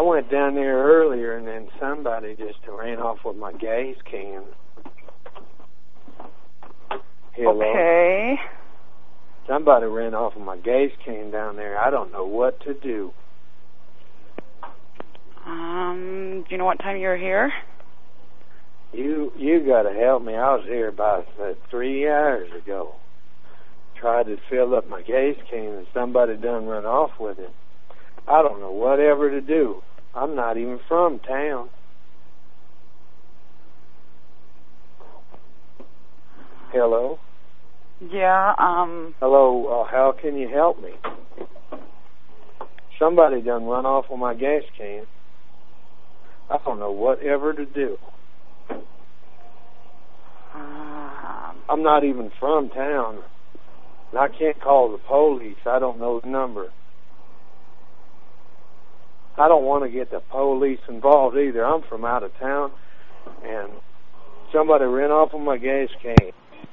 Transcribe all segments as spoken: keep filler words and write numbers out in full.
went down there earlier, and then somebody just ran off with my gas can. Hello? Okay. Somebody ran off with my gas can down there. I don't know what to do. Um, do you know what time you were here? You you got to help me. I was here about uh, three hours ago. Tried to fill up my gas can, and somebody done run off with it. I don't know whatever to do. I'm not even from town. Hello? Yeah, um... Hello, uh, how can you help me? Somebody done run off with my gas can. I don't know whatever to do. Um, I'm not even from town. And I can't call the police. I don't know the number. I don't want to get the police involved either. I'm from out of town, and somebody ran off with my gas can.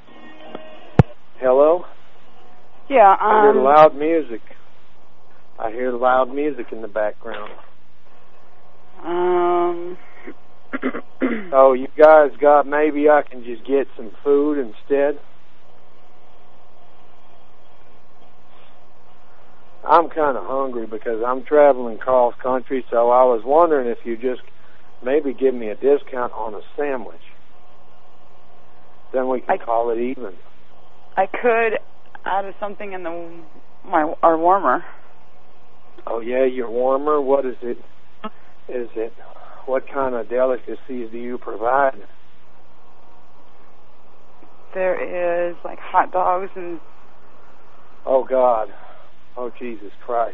Hello? yeah, um... I hear loud music. I hear loud music in the background. Um... Oh, you guys got, maybe I can just get some food instead? I'm kind of hungry because I'm traveling cross country, so I was wondering if you just maybe give me a discount on a sandwich. Then we can I, call it even. I could add something in the my our warmer. Oh, yeah, your warmer? What is it? Is it? What kind of delicacies do you provide? There is, like, hot dogs and... Oh, God. Oh, Jesus Christ.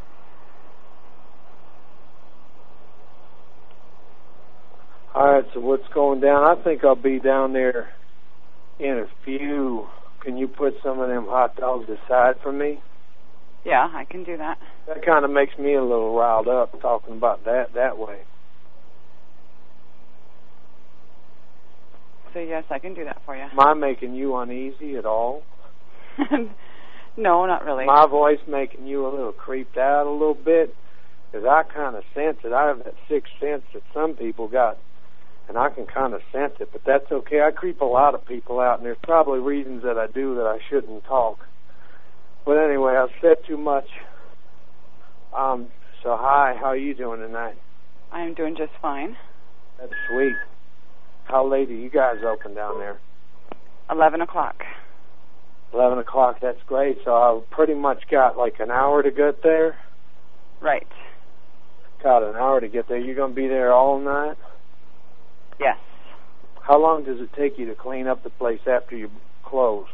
All right, so what's going down? I think I'll be down there in a few. Can you put some of them hot dogs aside for me? Yeah, I can do that. That kind of makes me a little riled up talking about that that way. So, yes, I can do that for you. Am I making you uneasy at all? No, not really. My voice making you a little creeped out a little bit? Because I kind of sense it. I have that sixth sense that some people got, and I can kind of sense it, but that's okay. I creep a lot of people out, and there's probably reasons that I do that I shouldn't talk. But anyway, I've said too much. Um, so, hi, how are you doing tonight? I'm doing just fine. That's sweet. How late are you guys open down there? Eleven o'clock. Eleven o'clock, that's great. So I've pretty much got like an hour to get there? Right. Got an hour to get there. You're going to be there all night? Yes. How long does it take you to clean up the place after you close?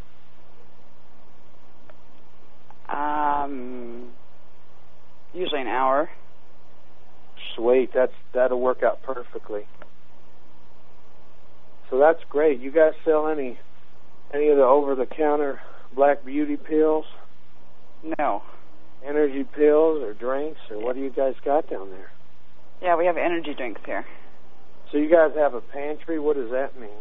Um, usually an hour. Sweet. That's, that'll work out perfectly. So that's great. You guys sell any any of the over-the-counter black beauty pills? No. Energy pills or drinks, or what do you guys got down there? Yeah, we have energy drinks here. So you guys have a pantry? What does that mean?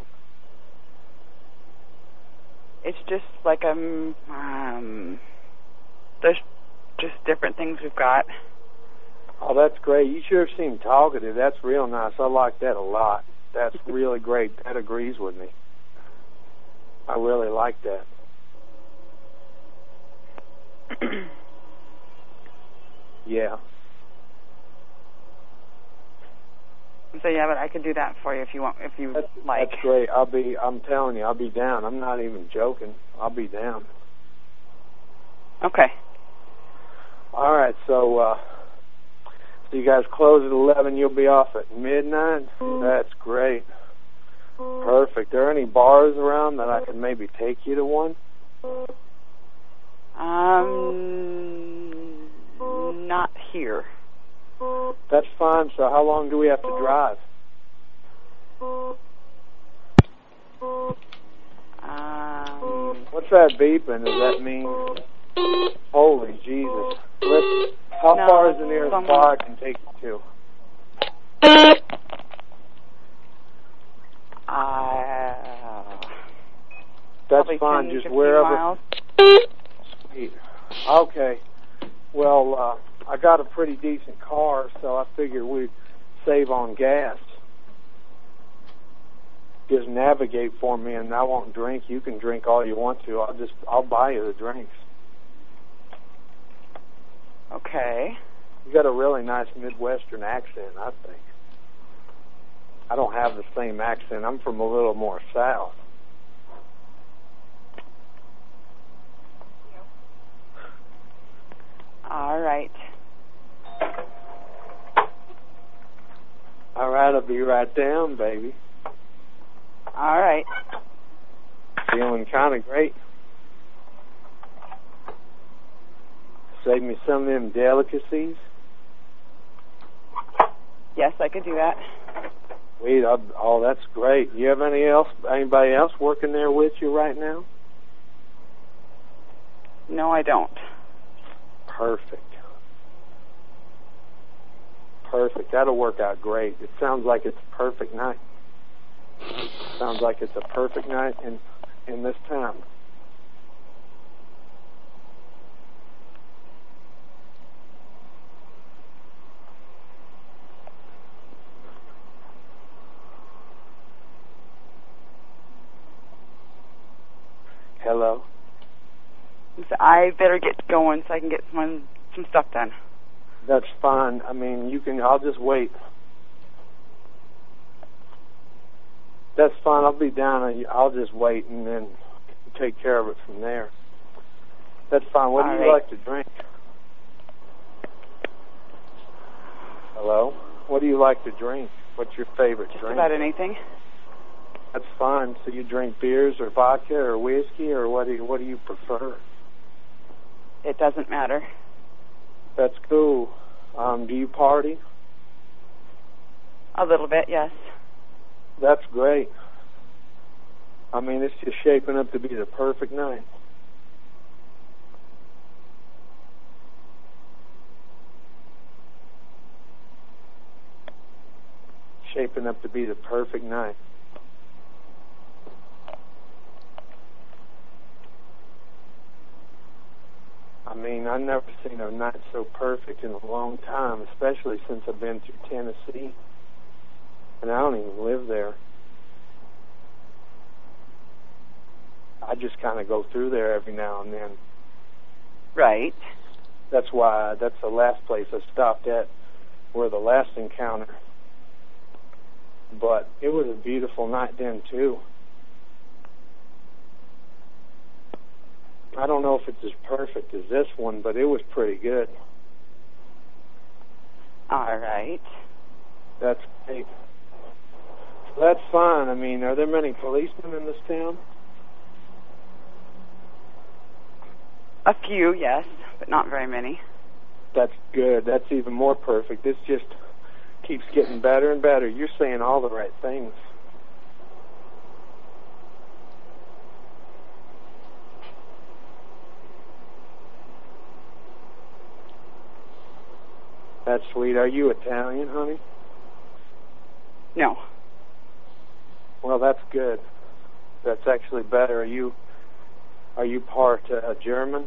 It's just like um, um, there's just different things we've got. Oh, that's great. You sure seem talkative. That's real nice. I like that a lot. That's really great. That agrees with me. I really like that. Yeah. So yeah, but I could do that for you if you want, if you that's, like. That's great. I'll be. I'm telling you, I'll be down. I'm not even joking. I'll be down. Okay. All right. So, uh, so you guys close at eleven. You'll be off at midnight. That's great. Perfect. Are there any bars around that I can maybe take you to one? Um, not here. That's fine. So how long do we have to drive? Um, What's that beeping? Does that mean? Holy Jesus. Let's, how no, far is the nearest someone... bar I can take you to? Uh, That's fine. ten, Just wherever. miles. Sweet. Okay. Well, uh, I got a pretty decent car, so I figured we'd save on gas. Just navigate for me, and I won't drink. You can drink all you want to. I'll just, I'll buy you the drinks. Okay. You got a really nice Midwestern accent, I think. I don't have the same accent. I'm from a little more south. All right. All right, I'll be right down, baby. All right. Feeling kind of great. Save me some of them delicacies. Yes, I could do that. Wait, I'll, oh, that's great. You have any else? Anybody else working there with you right now? No, I don't. Perfect. Perfect. That'll work out great. It sounds like it's a perfect night. Sounds like it's a perfect night in in this town. Hello? So I better get going so I can get some some stuff done. That's fine. I mean, you can. I'll just wait. That's fine. I'll be down. And I'll just wait and then take care of it from there. That's fine. What All do you right. like to drink? Hello? What do you like to drink? What's your favorite Just drink? about anything. That's fine. So you drink beers or vodka or whiskey, or what do you, what do you prefer? It doesn't matter. That's cool. Um, do you party? A little bit, yes. That's great. I mean, it's just shaping up to be the perfect night. Shaping up to be the perfect night. I mean, I've never seen a night so perfect in a long time, especially since I've been through Tennessee. And I don't even live there. I just kind of go through there every now and then. Right. That's why, that's the last place I stopped at, where the last encounter. But it was a beautiful night then, too. I don't know if it's as perfect as this one, but it was pretty good. All right. That's great. So that's fine. I mean, are there many policemen in this town? A few, yes, but not very many. That's good. That's even more perfect. This just keeps getting better and better. You're saying all the right things. That's sweet. Are you Italian, honey? No. Well, that's good. That's actually better. Are you are you part uh, German?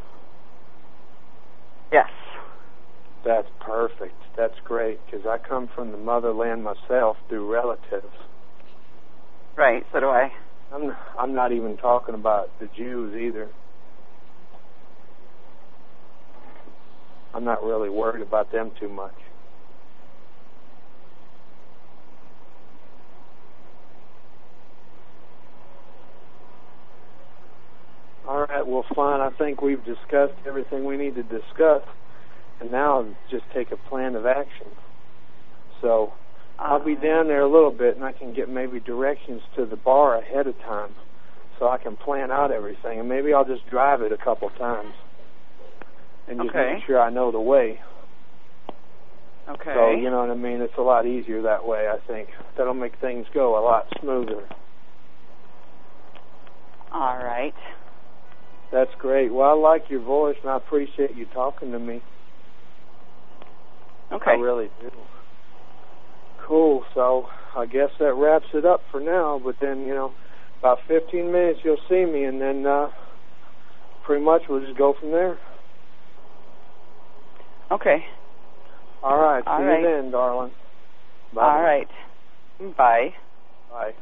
Yes. That's perfect. That's great, because I come from the motherland myself through relatives. Right, so do I. I'm I'm not even talking about the Jews either. I'm not really worried about them too much. All right, well, fine. I think we've discussed everything we need to discuss, and now just take a plan of action. So I'll be down there a little bit, and I can get maybe directions to the bar ahead of time so I can plan out everything, and maybe I'll just drive it a couple times and just Okay. make sure I know the way. Okay. So, you know what I mean? It's a lot easier that way, I think. That'll make things go a lot smoother. All right. That's great. Well, I like your voice, and I appreciate you talking to me. Okay. I really do. Cool. So I guess that wraps it up for now. But then, you know, about fifteen minutes you'll see me, and then uh, pretty much we'll just go from there. Okay. All right. All see right. you then, darling. Bye. All right. Bye. Bye.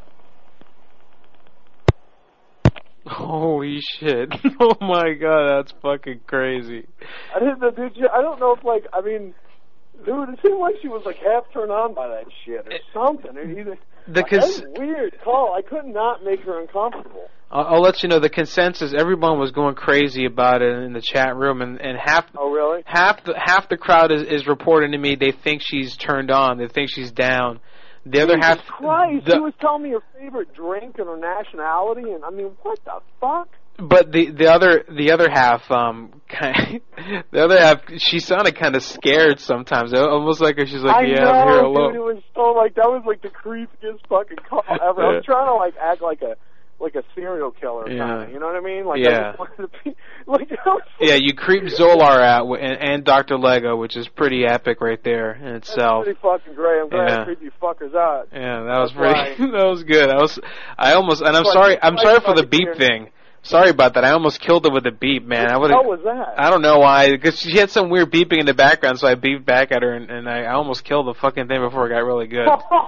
Holy shit. Oh my god, that's fucking crazy. I didn't know, dude. I don't know if, like, I mean, dude, it seemed like she was, like, half turned on by that shit or something. It either, The cons- that was a weird call. I could not make her uncomfortable. I'll, I'll let you know the consensus. Everyone was going crazy about it in the chat room, and, and half Oh, really? half the half the crowd is, is reporting to me they think she's turned on. They think she's down. The other Jesus half. Christ, the, she was telling me her favorite drink and her nationality, and I mean, what the fuck? But the the other the other half, um, kind the other half, she sounded kind of scared sometimes. Almost like she's like, I yeah, know, I'm here dude. alone. It was so like that was like the creepiest fucking call ever. I was trying to like act like a like a serial killer, Yeah. kind of. You know what I mean? Like Yeah. I just wanted to be like. I was, Yeah, you creep Zolar out wi- and, and Doctor Lego, which is pretty epic right there in That's itself. pretty fucking great. I'm glad Yeah. I creeped you fuckers out. Yeah, that was That's pretty. That was good. I was, I almost, and I'm Like, sorry. I'm like sorry for the fucking beep weird. thing. Sorry about that. I almost killed it with the beep, man. I would. What was that? I don't know why, because she had some weird beeping in the background, so I beeped back at her, and, and I, I almost killed the fucking thing before it got really good.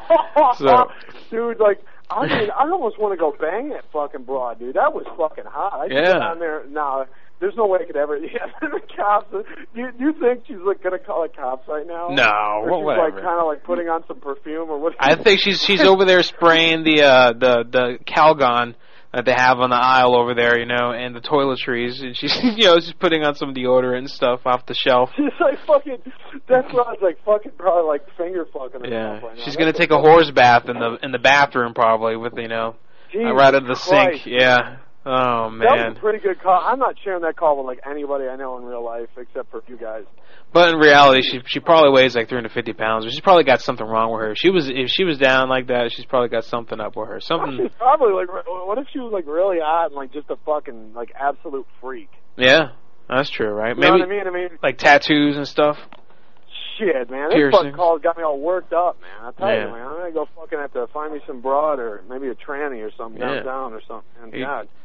So- dude, like, I mean, I almost want to go bang that fucking broad, dude. That was fucking hot. I Yeah. yeah. down there. No, there's no way I could ever. Yeah, the cops. You you think she's like gonna call the cops right now? No, or well, she's whatever. like kind of like putting on some perfume or what? I think she's she's over there spraying the uh, the the Calgon that they have on the aisle over there, you know, and the toiletries, and she's you know just putting on some deodorant and stuff off the shelf. She's like fucking. That's what I was like fucking probably like finger fucking. Yeah, herself right now. she's That's gonna the take a fucking- horse bath in the in the bathroom probably with you know Jesus right out of the Christ. sink. Yeah. Oh That was man. a pretty good call. I'm not sharing that call with like anybody I know in real life except for you guys. But in reality, she she probably weighs like three hundred fifty pounds. She's probably got something wrong with her. If she was if she was down like that, she's probably got something up with her. Something. She's probably like, what if she was like really hot and like just a fucking like absolute freak? Yeah, that's true, right? You know Maybe what I mean? I mean, like tattoos and stuff. shit, man. This Piercings. fucking call got me all worked up, man. I tell Yeah. you, man, I'm gonna go fucking have to find me some broad or maybe a tranny or something Yeah. downtown or something. And You, God,